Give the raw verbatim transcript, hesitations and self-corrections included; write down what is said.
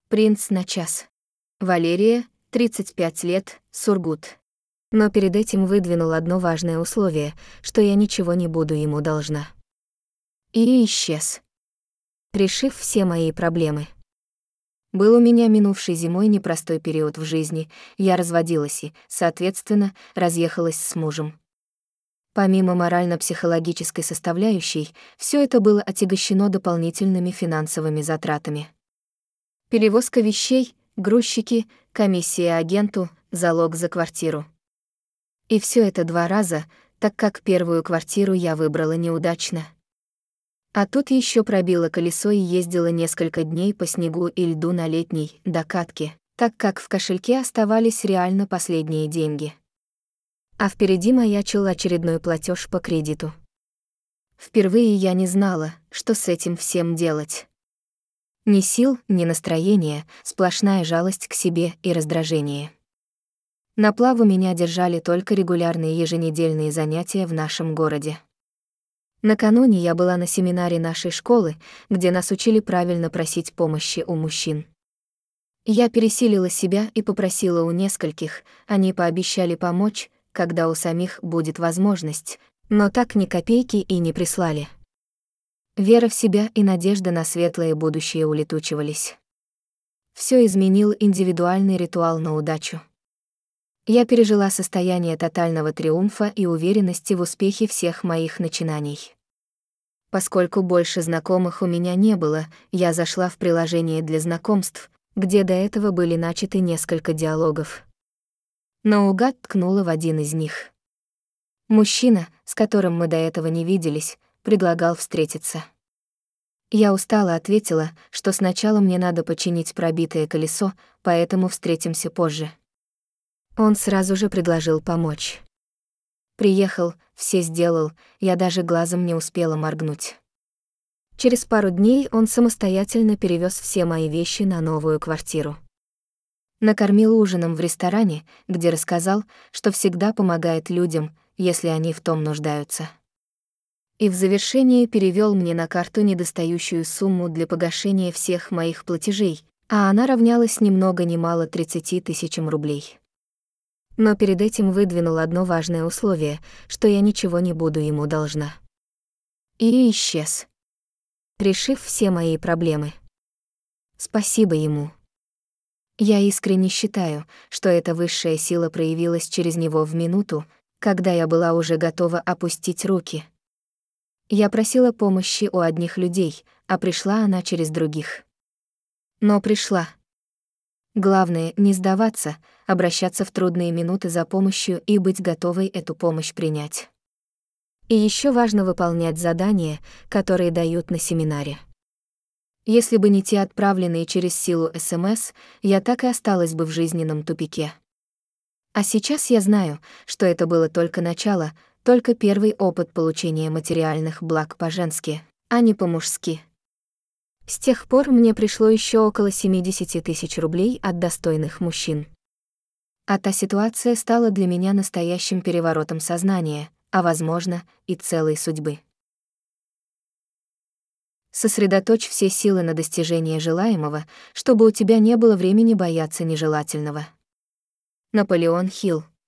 Принц на час. Валерия, тридцать пять лет, Сургут. Но перед этим выдвинул одно важное условие, что я ничего не буду ему должна. И исчез, решив все мои проблемы. Был у меня минувшей зимой непростой период в жизни, я разводилась и, соответственно, разъехалась с мужем. Помимо морально-психологической составляющей, все это было отягощено дополнительными финансовыми затратами. Перевозка вещей, грузчики, комиссия агенту, залог за квартиру. И все это два раза, так как первую квартиру я выбрала неудачно. А тут еще пробила колесо и ездила несколько дней по снегу и льду на летней докатке, так как в кошельке оставались реально последние деньги. А впереди маячил очередной платеж по кредиту. Впервые я не знала, что с этим всем делать. Ни сил, ни настроения, сплошная жалость к себе и раздражение. На плаву меня держали только регулярные еженедельные занятия в нашем городе. Накануне я была на семинаре нашей школы, где нас учили правильно просить помощи у мужчин. Я пересилила себя и попросила у нескольких, они пообещали помочь, когда у самих будет возможность, но так ни копейки и не прислали. Вера в себя и надежда на светлое будущее улетучивались. Всё изменил индивидуальный ритуал на удачу. Я пережила состояние тотального триумфа и уверенности в успехе всех моих начинаний. Поскольку больше знакомых у меня не было, я зашла в приложение для знакомств, где до этого были начаты несколько диалогов. Наугад ткнула в один из них. Мужчина, с которым мы до этого не виделись, предлагал встретиться. Я устало ответила, что сначала мне надо починить пробитое колесо, поэтому встретимся позже. Он сразу же предложил помочь. Приехал, все сделал, я даже глазом не успела моргнуть. Через пару дней он самостоятельно перевез все мои вещи на новую квартиру. Накормил ужином в ресторане, где рассказал, что всегда помогает людям, если они в том нуждаются. И в завершение перевел мне на карту недостающую сумму для погашения всех моих платежей, а она равнялась ни много ни мало тридцати тысячам рублей. Но перед этим выдвинул одно важное условие, что я ничего не буду ему должна. И исчез, решив все мои проблемы. Спасибо ему. Я искренне считаю, что эта высшая сила проявилась через него в минуту, когда я была уже готова опустить руки. Я просила помощи у одних людей, а пришла она через других. Но пришла. Главное — не сдаваться, обращаться в трудные минуты за помощью и быть готовой эту помощь принять. И еще важно выполнять задания, которые дают на семинаре. Если бы не те отправленные через силу СМС, я так и осталась бы в жизненном тупике. А сейчас я знаю, что это было только начало, только первый опыт получения материальных благ по-женски, а не по-мужски. С тех пор мне пришло еще около семьдесят тысяч рублей от достойных мужчин. А та ситуация стала для меня настоящим переворотом сознания, а, возможно, и целой судьбы. Сосредоточь все силы на достижение желаемого, чтобы у тебя не было времени бояться нежелательного. Наполеон Хилл.